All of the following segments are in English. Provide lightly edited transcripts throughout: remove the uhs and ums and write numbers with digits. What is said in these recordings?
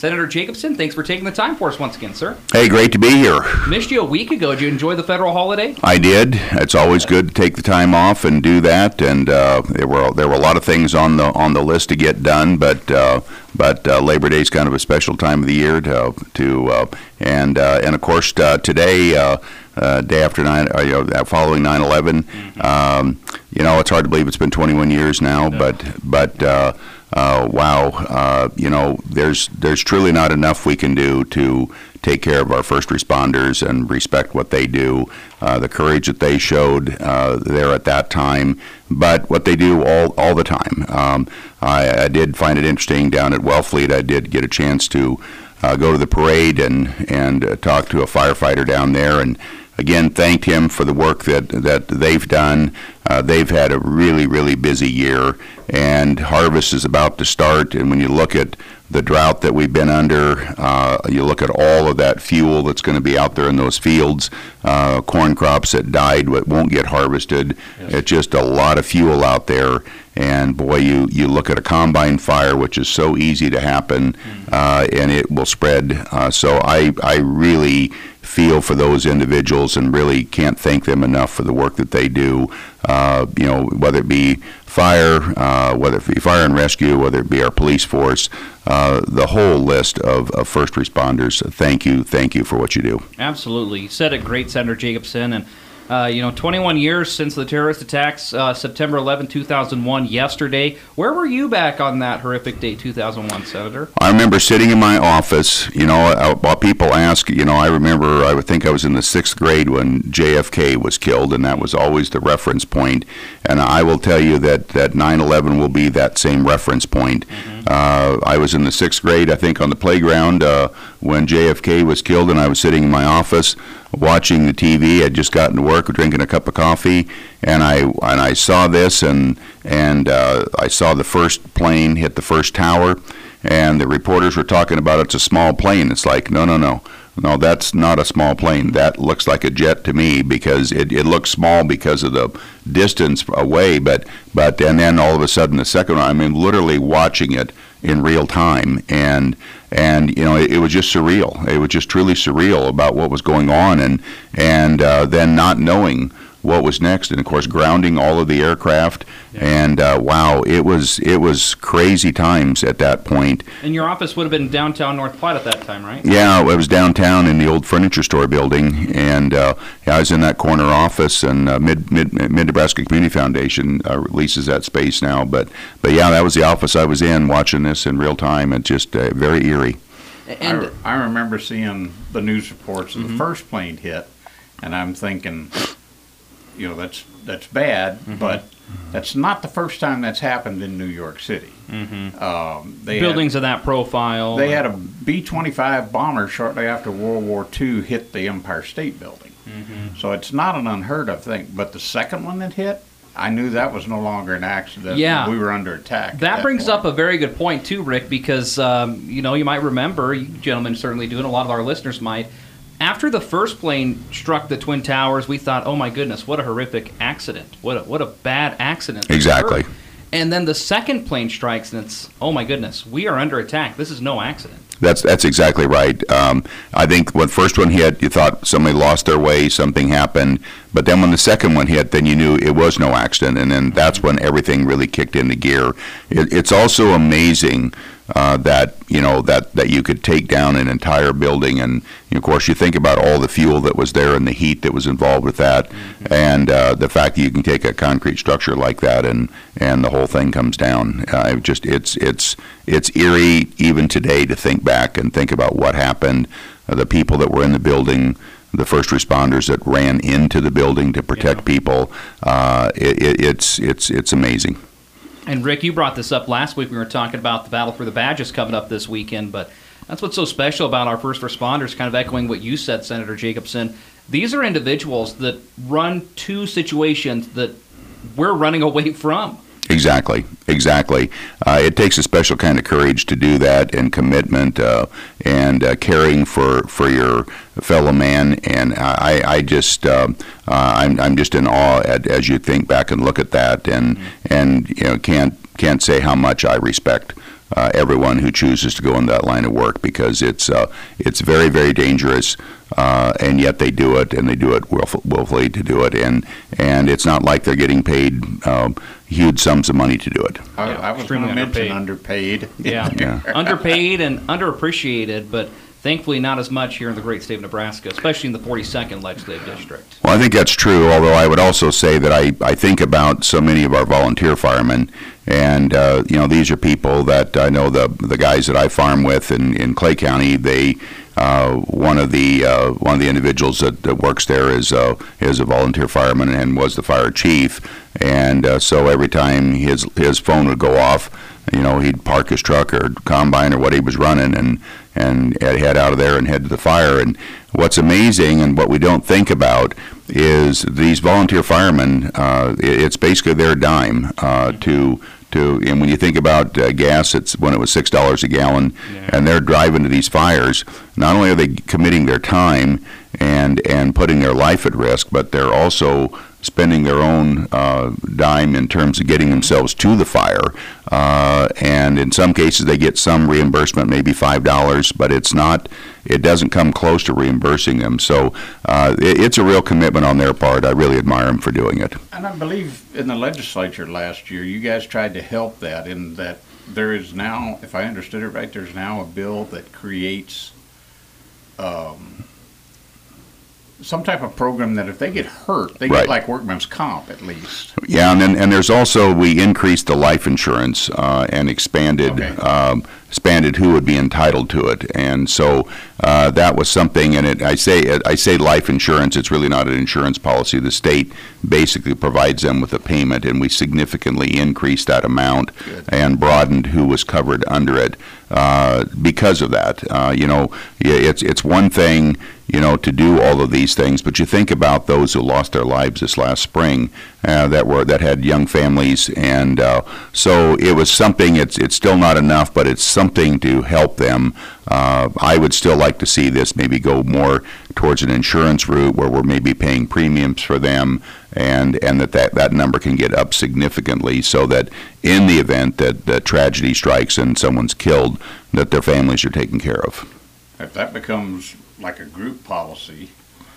Senator Jacobson, thanks for taking the time for us once again, sir. Hey, great to be here. Missed you a week ago. Did you enjoy the federal holiday? I did. It's always good to take the time off and do that. And there were a lot of things on the list to get done, but Labor Day is kind of a special time of the year and of course today. Day after following 9/11, it's hard to believe it's been 21 years now. But wow, there's truly not enough we can do to take care of our first responders and respect what they do, the courage that they showed there at that time, but what they do all the time. I did find it interesting down at Wellfleet. I did get a chance to go to the parade and talk to a firefighter down there, and again thanked him for the work that they've done. They've had a really, really busy year, and harvest is about to start. And when you look at the drought that we've been under, you look at all of that fuel that's going to be out there in those fields, corn crops that died but won't get harvested. Yes. It's just a lot of fuel out there. And boy, you look at a combine fire, which is so easy to happen, and it will spread. So I really feel for those individuals and really can't thank them enough for the work that they do. Whether it be fire, whether it be fire and rescue, whether it be our police force, the whole list of first responders. Thank you for what you do. Absolutely. You said it great, Senator Jacobson. And 21 years since the terrorist attacks, September 11, 2001, yesterday. Where were you back on that horrific date, 2001, Senator? I remember sitting in my office. While people ask, I would think I was in the 6th grade when JFK was killed, and that was always the reference point. And I will tell you that 9/11 will be that same reference point. I was in the 6th grade, I think, on the playground when JFK was killed, and I was sitting in my office watching the TV. I'd just gotten to work, drinking a cup of coffee, and I saw this, and I saw the first plane hit the first tower, and the reporters were talking about it's a small plane. It's like, no, that's not a small plane. That looks like a jet to me, because it looks small because of the distance away, but then all of a sudden the second one, I mean, literally watching it in real time, and it was just surreal. It was just truly surreal about what was going on, and then not knowing what was next, and of course grounding all of the aircraft. And wow, it was crazy times at that point. And your office would have been downtown North Platte at that time, right? Yeah, it was downtown in the old furniture store building, and I was in that corner office, and Mid-Nebraska Community Foundation leases that space now. But yeah, that was the office I was in, watching this in real time. It's just very eerie. And I remember seeing the news reports of the first plane hit, and I'm thinking, that's bad, but that's not the first time that's happened in New York City. Buildings of that profile. They had a B-25 bomber shortly after World War II hit the Empire State Building. So it's not an unheard of thing. But the second one that hit, I knew that was no longer an accident. Yeah. We were under attack. That brings up a very good point, too, Rick, because, you might remember, you gentlemen certainly do, and a lot of our listeners might, after the first plane struck the Twin Towers, we thought, oh my goodness, what a horrific accident. What a bad accident. Exactly. And then the second plane strikes, and it's, oh my goodness, we are under attack. This is no accident. That's exactly right. I think when the first one hit, you thought somebody lost their way, something happened. But then when the second one hit, then you knew it was no accident, and then that's when everything really kicked into gear. It's also amazing that you could take down an entire building, and of course you think about all the fuel that was there and the heat that was involved with that, and the fact that you can take a concrete structure like that and the whole thing comes down. It's eerie even today to think back and think about what happened, the people that were in the building, the first responders that ran into the building to protect people. It's amazing. And Rick, you brought this up last week. We were talking about the Battle for the Badges coming up this weekend, but that's what's so special about our first responders, kind of echoing what you said, Senator Jacobson. These are individuals that run to situations that we're running away from. Exactly. It takes a special kind of courage to do that, and commitment, and caring for your fellow man. And I'm just in awe as you think back and look at that, and can't say how much I respect everyone who chooses to go in that line of work, because it's very, very dangerous, and yet they do it, and they do it willfully to do it, and it's not like they're getting paid huge sums of money to do it. I was going to mention underpaid. Yeah. Underpaid and underappreciated, but thankfully not as much here in the great state of Nebraska, especially in the 42nd legislative district. Well, I think that's true, although I would also say that I think about so many of our volunteer firemen, and these are people that I know, the guys that I farm with in Clay County. They one of the individuals that works there is a volunteer fireman and was the fire chief, and so every time his phone would go off, he'd park his truck or combine or what he was running and head out of there and head to the fire. And what's amazing and what we don't think about is these volunteer firemen, it's basically their dime and when you think about gas, it's when it was $6 a gallon, and they're driving to these fires. Not only are they committing their time and putting their life at risk, but they're also spending their own dime in terms of getting themselves to the fire. And in some cases, they get some reimbursement, maybe $5, but it doesn't come close to reimbursing them. So it's a real commitment on their part. I really admire them for doing it. And I believe in the legislature last year, you guys tried to help that, in that there is now, if I understood it right, there's now a bill that creates some type of program that if they get hurt, they get like workman's comp at least. Yeah, and there's also, we increased the life insurance and expanded who would be entitled to it, and so that was something. And I say life insurance. It's really not an insurance policy. The state basically provides them with a payment, and we significantly increased that amount and broadened who was covered under it because of that. It's one thing, to do all of these things, but you think about those who lost their lives this last spring that had young families, and so it was something. It's still not enough, but it's something to help them. I would still like to see this maybe go more towards an insurance route where we're maybe paying premiums for them, and that number can get up significantly, so that in the event that tragedy strikes and someone's killed, that their families are taken care of. If that becomes like a group policy,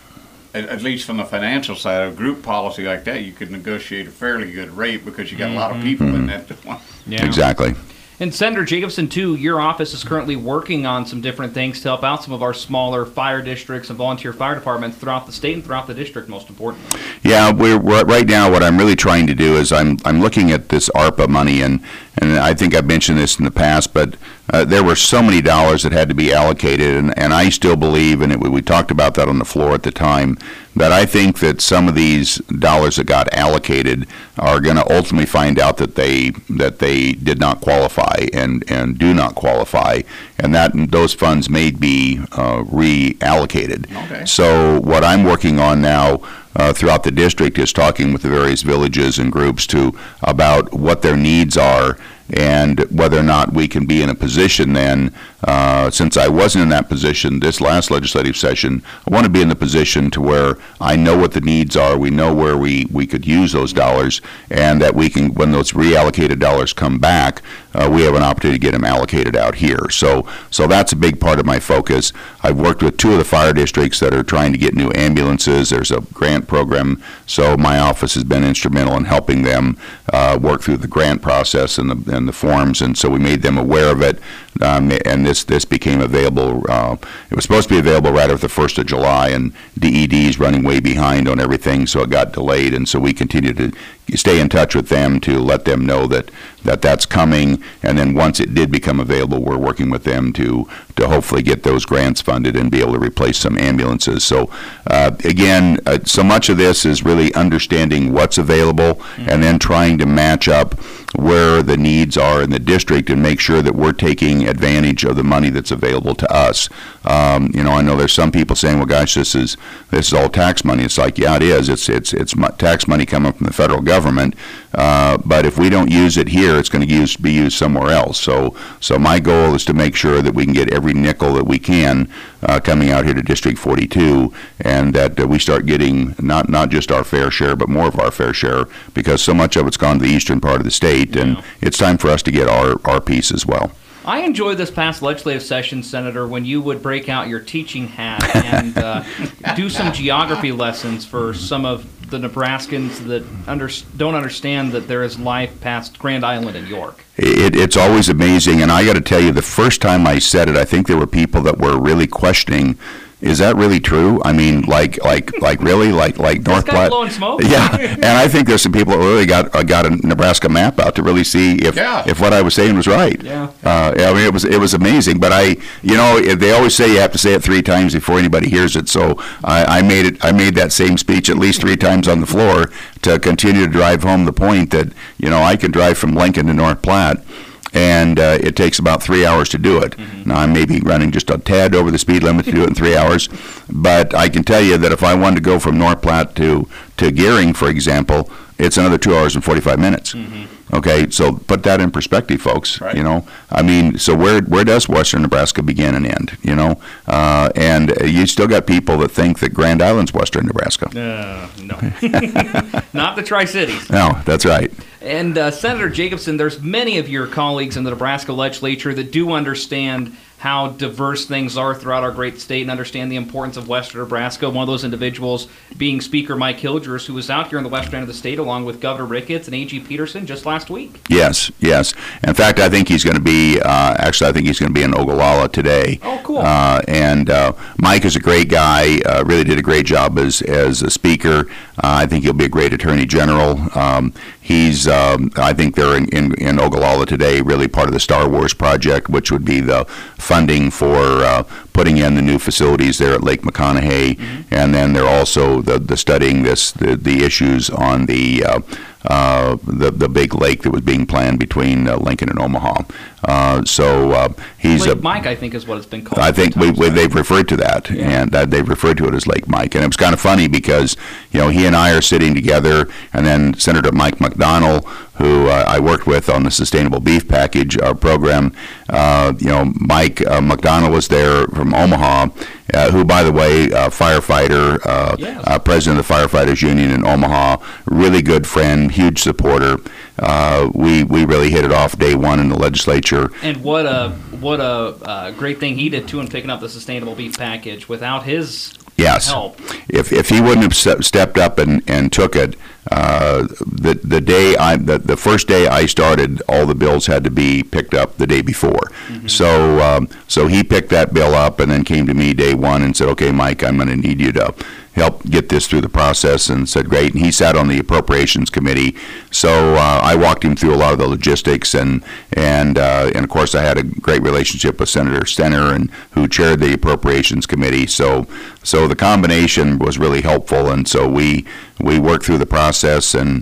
at least from the financial side, a group policy like that, you could negotiate a fairly good rate because you got a lot of people in that one. Yeah. Exactly. And Senator Jacobson, too, your office is currently working on some different things to help out some of our smaller fire districts and volunteer fire departments throughout the state and throughout the district, most importantly. Yeah, we're right now, what I'm really trying to do is I'm looking at this ARPA money, and I think I've mentioned this in the past, but there were so many dollars that had to be allocated, and I still believe, and we talked about that on the floor at the time, that I think that some of these dollars that got allocated are going to ultimately find out that they did not qualify and do not qualify, and that those funds may be reallocated. Okay. So what I'm working on now throughout the district is talking with the various villages and groups about what their needs are, and whether or not we can be in a position then, since I wasn't in that position this last legislative session, I want to be in the position to where I know what the needs are, we know where we could use those dollars, and that we can, when those reallocated dollars come back, we have an opportunity to get them allocated out here. So that's a big part of my focus. I've worked with 2 of the fire districts that are trying to get new ambulances. There's a grant program, so my office has been instrumental in helping them work through the grant process and the forms, and so we made them aware of it, and this became available. It was supposed to be available right after the 1st of July, and DED is running way behind on everything, so it got delayed, and so we continue to stay in touch with them to let them know that's coming, and then once it did become available, we're working with them to hopefully get those grants funded and be able to replace some ambulances. So again, so much of this is really understanding what's available, and then trying to match up where the needs are in the district and make sure that we're taking advantage of the money that's available to us. I know there's some people saying, well, gosh, this is all tax money. It's like, yeah, it is. It's tax money coming from the federal government, but if we don't use it here, it's going to be used somewhere else. So my goal is to make sure that we can get every nickel that we can coming out here to District 42, and that we start getting not just our fair share, but more of our fair share, because so much of it's gone gone to the eastern part of the state, and it's time for us to get our piece as well. I enjoyed this past legislative session, Senator, when you would break out your teaching hat and do some geography lessons for some of the Nebraskans that don't understand that there is life past Grand Island and York. It's always amazing, and I got to tell you, the first time I said it, I think there were people that were really questioning, is that really true? I mean, like really, like North Platte? Blowing smoke? Yeah, and I think there's some people that really got a Nebraska map out to really see if what I was saying was right. Yeah. I mean, it was amazing. But they always say you have to say it 3 times before anybody hears it. So I made that same speech at least 3 times on the floor to continue to drive home the point that I can drive from Lincoln to North Platte. And it takes about 3 hours to do it. Mm-hmm. Now, I may be running just a tad over the speed limit to do it in 3 hours, but I can tell you that if I wanted to go from North Platte to Gering, for example, it's another 2 hours and 45 minutes. Mm-hmm. Okay, so put that in perspective, folks. Right. I mean, so where does western Nebraska begin and end? And you still got people that think that Grand Island's western Nebraska. No, not the Tri-Cities. No, that's right. And Senator Jacobson, there's many of your colleagues in the Nebraska legislature that do understand how diverse things are throughout our great state and understand the importance of western Nebraska. One of those individuals being Speaker Mike Hilgers, who was out here in the western end of the state along with Governor Ricketts and A.G. Peterson just last week. Yes. In fact, I think he's going to be, I think he's going to be in Ogallala today. Oh, cool. And Mike is a great guy, really did a great job as a speaker. I think he'll be a great attorney general. He's, I think they're in Ogallala today, really part of the Star Wars project, which would be the funding for putting in the new facilities there at Lake McConaughey, and then they're also the studying the issues on the big lake that was being planned between Lincoln and Omaha. He's Lake Mike, I think, is what it's been called. I think they've referred to that, and they've referred to it as Lake Mike. And it was kind of funny because he and I are sitting together, and then Senator Mike McDonald, who I worked with on the Sustainable Beef Package program. Mike McDonald was there from Omaha, who, by the way, firefighter, president of the Firefighters Union in Omaha, really good friend, huge supporter. We really hit it off day one in the legislature. And what a great thing he did too in picking up the Sustainable Beef Package. Without his help, if he wouldn't have stepped up and took it, the first day I started, all the bills had to be picked up the day before. Mm-hmm. So he picked that bill up and then came to me day one and said, "Okay, Mike, I'm going to need you to help get this through the process," and said, "Great." And he sat on the Appropriations Committee, so I walked him through a lot of the logistics, and of course I had a great relationship with Senator Stenner, and who chaired the Appropriations Committee. So the combination was really helpful, and so we worked through the process, and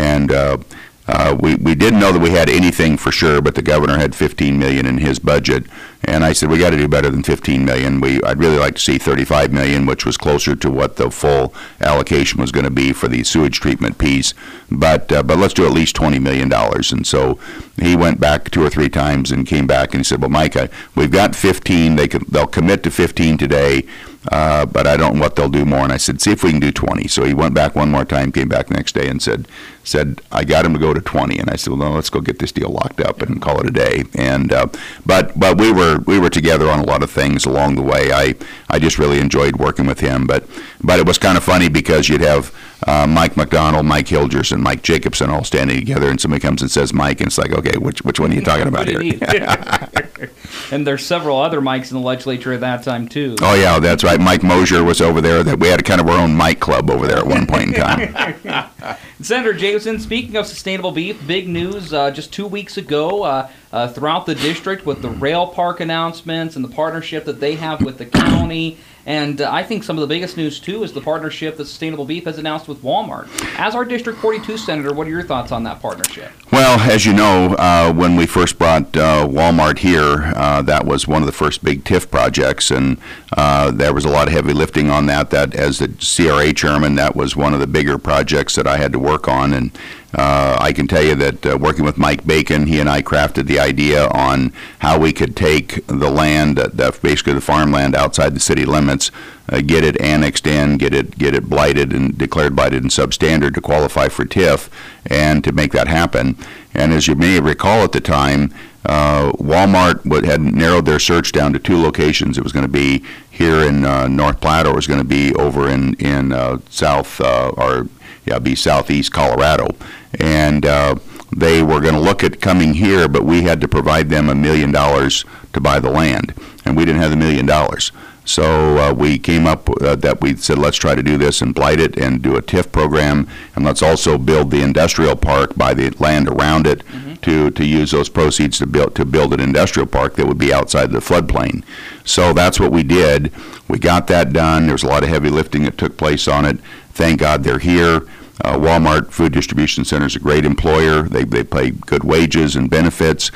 we didn't know that we had anything for sure, but the governor had $15 million in his budget, and I said, we got to do better than $15 million. I'd really like to see $35 million, which was closer to what the full allocation was going to be for the sewage treatment piece, but let's do at least $20 million. And so he went back 2 or 3 times and came back and he said, "Well, Mike, we've got 15. They'll commit to 15 today. But I don't know what they'll do more." And I said, "See if we can do 20. So he went back one more time, came back the next day and said, "I got him to go to 20. And I said, "Well, no, let's go get this deal locked up and call it a day." And but we were together on a lot of things along the way. I just really enjoyed working with him. But it was kind of funny because you'd have Mike McDonald, Mike Hilgers, and Mike Jacobson all standing together, and somebody comes and says Mike, and it's like, okay, which one are you talking about here? And there's several other Mikes in the legislature at that time too. Oh yeah, that's right. Mike Mosier was over there. That we had kind of our own Mike Club over there at one point in time. Senator Jacobson, speaking of sustainable beef, big news just 2 weeks ago throughout the district with the rail park announcements and the partnership that they have with the county. And I think some of the biggest news, too, is the partnership that Sustainable Beef has announced with Walmart. As our District 42 Senator, what are your thoughts on that partnership? Well, as you know, when we first brought Walmart here, that was one of the first big TIF projects, and there was a lot of heavy lifting on that. That, as the CRA chairman, that was one of the bigger projects that I had to work on, and I can tell you that working with Mike Bacon, he and I crafted the idea on how we could take the land, basically the farmland outside the city limits, get it annexed in, get it blighted and declared blighted and substandard to qualify for TIF, and to make that happen. And as you may recall at the time, Walmart had narrowed their search down to 2 locations. It was going to be here in North Platte, or it was going to be over in southeast Colorado. And they were going to look at coming here, but we had to provide them $1 million to buy the land, and we didn't have the $1 million. So we came up that we said, let's try to do this and blight it and do a TIF program, and let's also build the industrial park, buy the land around it, to use those proceeds to build an industrial park that would be outside the floodplain. So that's what we did. We got that done. There was a lot of heavy lifting that took place on it. Thank God they're here. Walmart Food Distribution Center is a great employer. They pay good wages and benefits.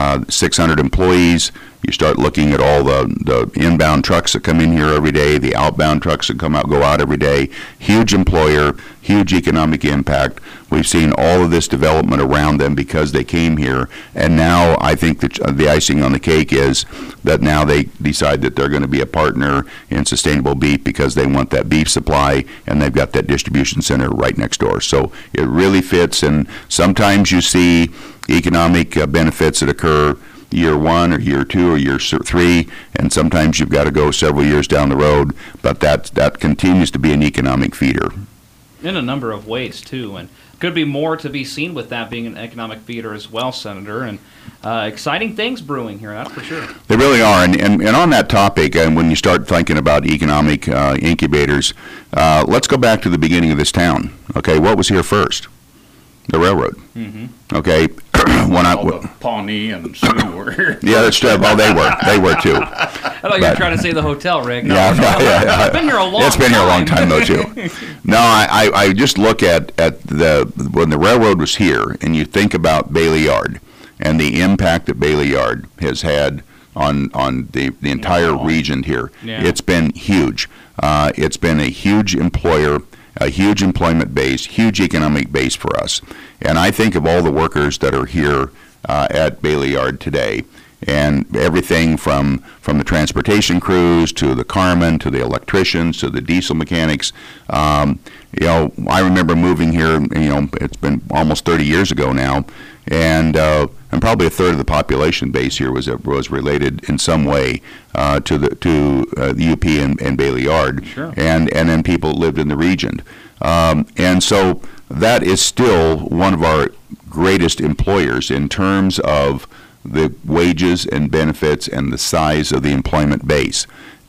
600 employees. You start looking at all the inbound trucks that come in here every day, the outbound trucks that go out every day. Huge employer, huge economic impact. We've seen all of this development around them because they came here, and now I think that the icing on the cake is that now they decide that they're going to be a partner in sustainable beef because they want that beef supply, and they've got that distribution center right next door. So it really fits, and sometimes you see economic benefits that occur year 1 or year 2 or year 3, and sometimes you've got to go several years down the road, but that continues to be an economic feeder. In a number of ways, too, and could be more to be seen with that being an economic feeder as well, Senator, and exciting things brewing here, that's for sure. They really are, and on that topic, and when you start thinking about economic incubators, let's go back to the beginning of this town. Okay, what was here first? The railroad. Mm-hmm. Okay. The Pawnee and Sioux were here. Yeah, that's true. Well, they were too. I thought you were trying to say the hotel, Rick. No, yeah. It's been here a long time. It's been here a long time, though, too. No, I just look at when the railroad was here, and you think about Bailey Yard and the impact that Bailey Yard has had on the entire region here. Yeah. It's been huge. It's been a huge employer, a huge employment base, huge economic base for us. And I think of all the workers that are here at Bailey Yard today, and everything from the transportation crews to the carmen to the electricians to the diesel mechanics. I remember moving here, it's been almost 30 years ago now, and probably a third of the population base here was related in some way to the UP and Bailey Yard. Sure. And then people lived in the region. And so that is still one of our greatest employers in terms of the wages and benefits and the size of the employment base.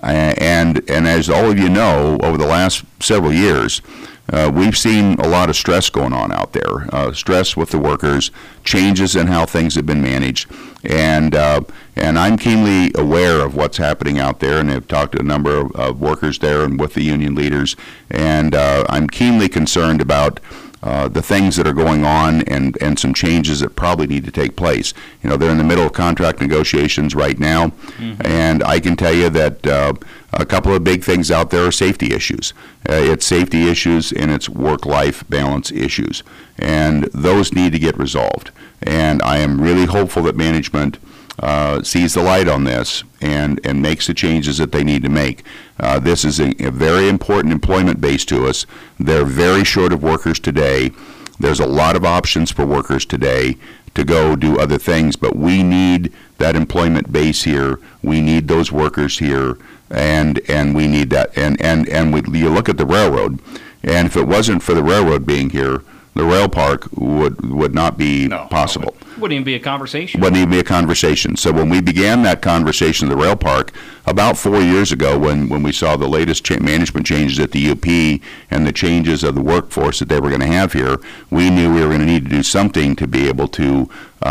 And as all of you know, over the last several years, we've seen a lot of stress going on out there, stress with the workers, changes in how things have been managed, and I'm keenly aware of what's happening out there, and I've talked to a number of workers there and with the union leaders, and I'm keenly concerned about the things that are going on and some changes that probably need to take place. They're in the middle of contract negotiations right now, and I can tell you that a couple of big things out there are safety issues. It's safety issues and it's work-life balance issues, and those need to get resolved. And I am really hopeful that management sees the light on this and makes the changes that they need to make. This is a very important employment base to us. They're very short of workers today. There's a lot of options for workers today to go do other things, but we need that employment base here. We need those workers here, and we need that. You look at the railroad, and if it wasn't for the railroad being here, the rail park would not be possible. Wouldn't even be a conversation. Wouldn't even be a conversation. So when we began that conversation of the rail park about 4 years ago, when we saw the latest management changes at the UP and the changes of the workforce that they were going to have here, we knew we were going to need to do something to be able to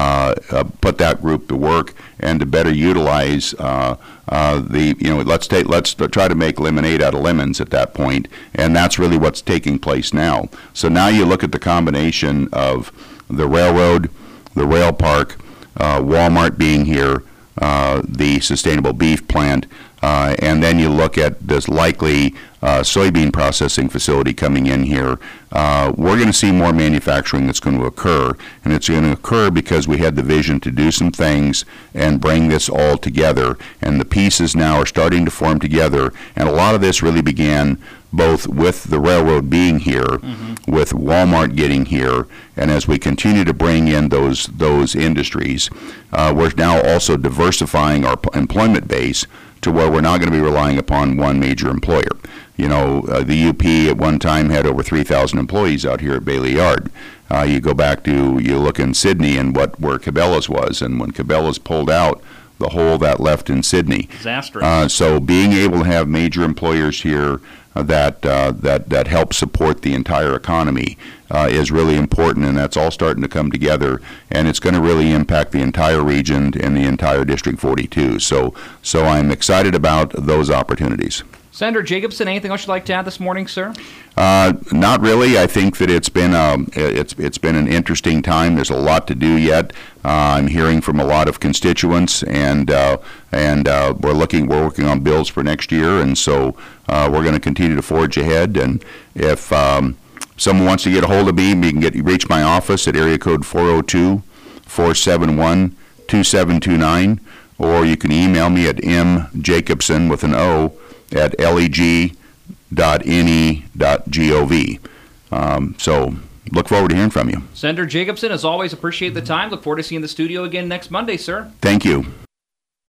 put that group to work and to better utilize let's try to make lemonade out of lemons at that point, and that's really what's taking place now. So now you look at the combination of the railroad, the rail park, Walmart being here, the sustainable beef plant, and then you look at this likely soybean processing facility coming in here, we're going to see more manufacturing that's going to occur. And it's going to occur because we had the vision to do some things and bring this all together. And the pieces now are starting to form together. And a lot of this really began both with the railroad being here, with Walmart getting here, and as we continue to bring in those industries, we're now also diversifying our employment base to where we're not going to be relying upon one major employer. You know, the UP at one time had over 3,000 employees out here at Bailey Yard. You go back to, you look in Sydney and where Cabela's was, and when Cabela's pulled out, the hole that left in Sydney. Disastrous. So being able to have major employers here that help support the entire economy is really important, and that's all starting to come together, and it's going to really impact the entire region and the entire District 42. So I'm excited about those opportunities. Senator Jacobson, anything else you'd like to add this morning, sir? Not really. I think that it's been an interesting time. There's a lot to do yet. I'm hearing from a lot of constituents, and we're working on bills for next year, and so we're going to continue to forge ahead. And if someone wants to get a hold of me, you can reach my office at area code 402-471-2729, or you can email me at mjacobson with an O at leg.ne.gov. So look forward to hearing from you. Senator Jacobson, as always, appreciate the time. Look forward to seeing the studio again next Monday, sir. Thank you.